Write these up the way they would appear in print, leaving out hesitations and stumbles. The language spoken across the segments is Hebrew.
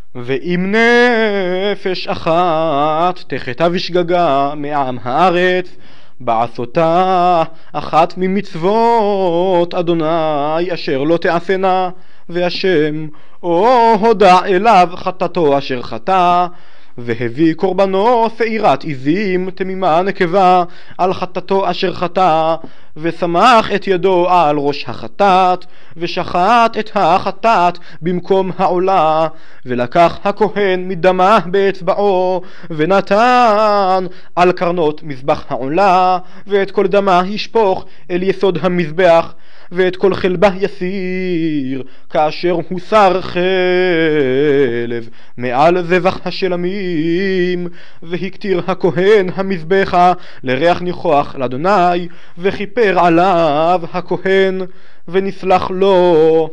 ואם נפש אחת תחטא ושגגה מעם הארץ, בעשותה אחת ממצוות אדוני אשר לא תעשנה, והשם או הודע אליו חטאתו אשר חטא, והביא קורבנו שעירת עזים תמימה נקבה על חטאתו אשר חטא, ושמח את ידו על ראש החטאת, ושחט את החטאת במקום העולה, ולקח הכהן מדמה באצבעו, ונתן על קרנות מזבח העולה, ואת כל דמה ישפוך אל יסוד המזבח, ואת כל חלבה יסיר כאשר הוסר חלב מעל זבח השלמים, והקטיר הכהן המזבחה לריח ניחוח לאדוני, וכיפר עליו הכהן ונסלח לו.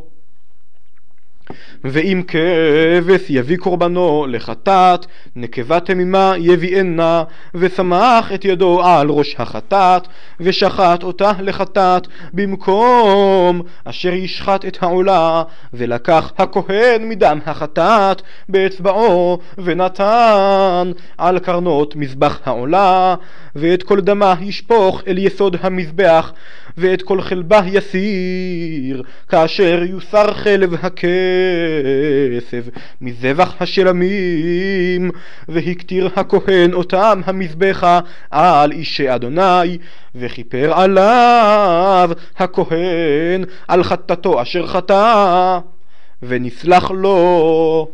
ואם כבש יביא קורבנו לחטאת, נקבה תמימה יביאנה, ושמח את ידו על ראש החטאת, ושחט אותה לחטאת במקום אשר ישחט את העולה, ולקח הכהן מדם החטאת באצבעו, ונתן על קרנות מזבח העולה, ואת כל דמה ישפוך אל יסוד המזבח, ואת כל חלבה יסיר כאשר יוסר חלב הכסף מזבח השלמים, והקטיר הכהן אותם המזבחה על אישי אדוני, וכיפר עליו הכהן על חטאתו אשר חטא ונסלח לו.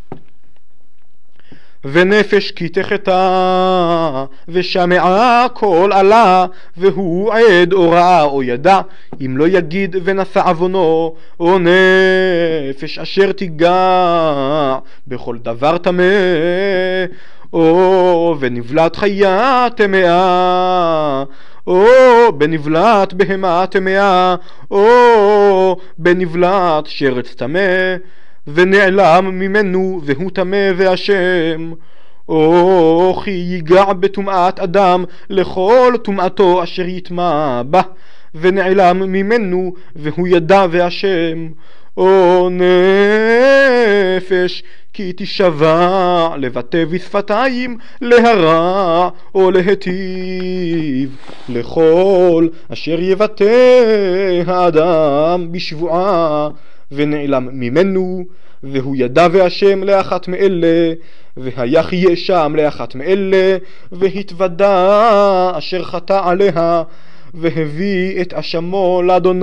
ונפש כי תחטא ושמעה קול עלה, והוא עד או ראה או ידע, אם לא יגיד ונשא עוונו, או נפש אשר תיגע בכל דבר טמא, או ונבלת חיה טמאה, או בנבלת בהמה טמאה, או בנבלת שרץ טמא, ונעלם ממנו והוא טמא והשם, או כי ייגע בטומאת אדם לכל טומאתו אשר יטמא בה, ונעלם ממנו והוא ידע והשם, או נפש כי תשבע לבטא בשפתיים להרע או להטיב, לכל אשר יבטא האדם בשבועה, ונעלם ממנו והוא ידע והשם לאחת מאלה, והיה חיה שם לאחת מאלה, והתוודה אשר חטא עליה, והביא את אשמו לאדוני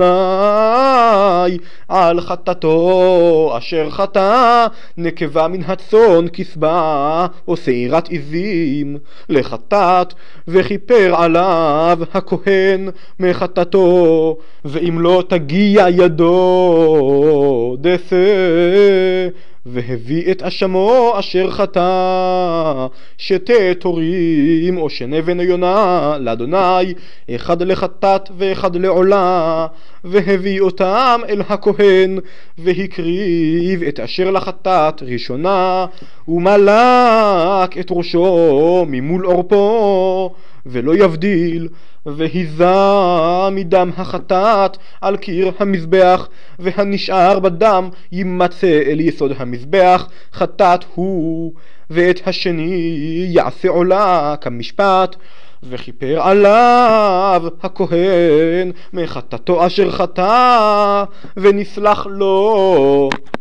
על חטאתו אשר חטא, נקבה מן הצאן כסבה או שעירת עזים לחטאת, וכיפר עליו הכהן מחטאתו. ואם לא תגיע ידו דסה, והביא את אשמו אשר חטא, שתי תורים או שני בני יונה לאדוני, אחד לחטאת ואחד לעולה, והביא אותם אל הכהן, והקריב את אשר לחטאת ראשונה, ומלק את ראשו ממול עורפו, ולא יבדיל, והיזה מדם החטאת על קיר המזבח, והנשאר בדם ימצא אל יסוד המזבח, חטאת הוא, ואת השני יעשה עולה כמשפט, וכיפר עליו הכהן מחטאתו אשר חטא ונסלח לו.